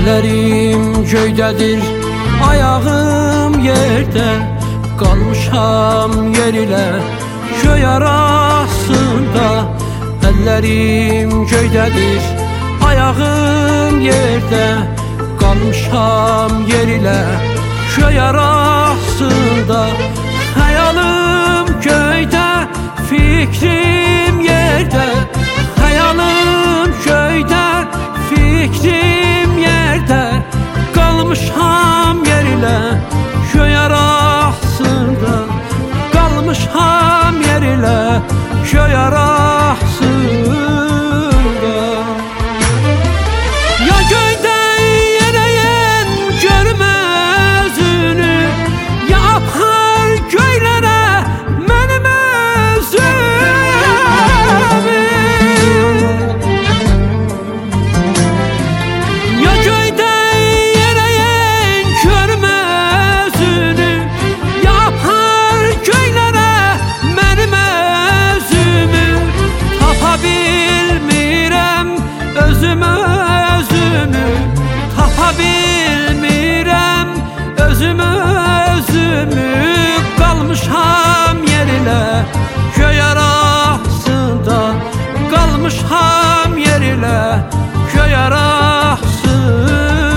Əllərim göydədir, ayağım yerdə, qalmışam yer ilə göy arasında. Əllərim göydədir, ayağım yerdə, qalmışam yer ilə göy arasında. Xəyalım göydə, fikrim yerdə, xəyalım göydə, fikrim yerdə, qalmışam yer ilə göy arasında. Qalmışam yer ilə göy arasında. Ya göydən yerəyən görməz üzünü, ya apar göylərə mənim özümü. Ya göydən yerəyən görməz üzünü, ya apar göylərə mənim özümü. Tapa bilmirəm özümü, tapa bilmirəm özümü. Qalmışam yer ilə göy arasında, qalmışam yer ilə göy arasında.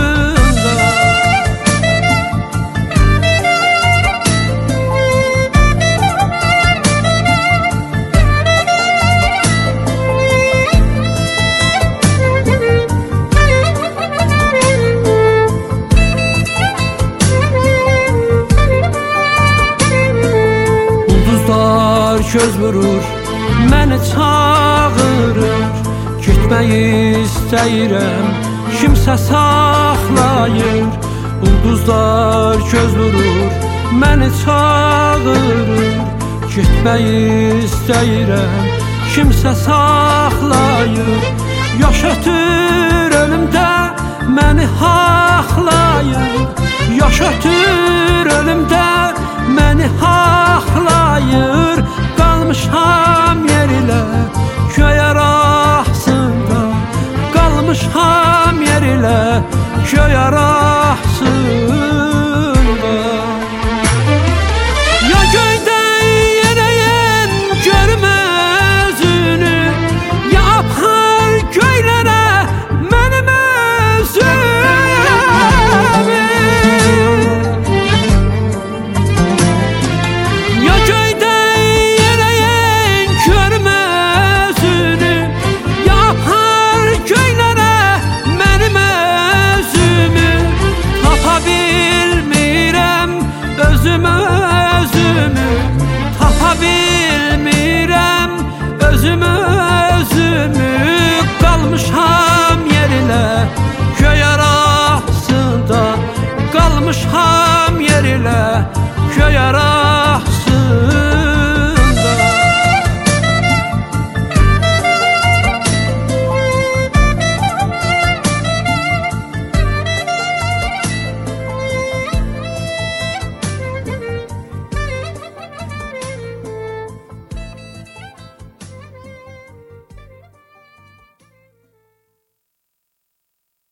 Göz vurur, məni çağırır, getmək istəyirəm, kimsə saxlayır. Ulduzlar göz vurur, məni çağırır, getmək istəyirəm, kimsə saxlayır. Yaş ötür ölümdə məni haqlayır, yaş ötür ölümdə məni haqlayır. Qalmışam yer ilə göy arasında, qalmışam yer ilə göy arasında. Ya göydən yerəyən görməz üzünü, ya apar göylərə mənim özümü. Ya göydən yerəyən görməz üzünü, ya apar göylərə mənim özümü. Tapa bilmirəm özümü, tapa bilmirəm özümü. Qalmışam yer ilə göy arasında, qalmışam yer ilə göy arasında.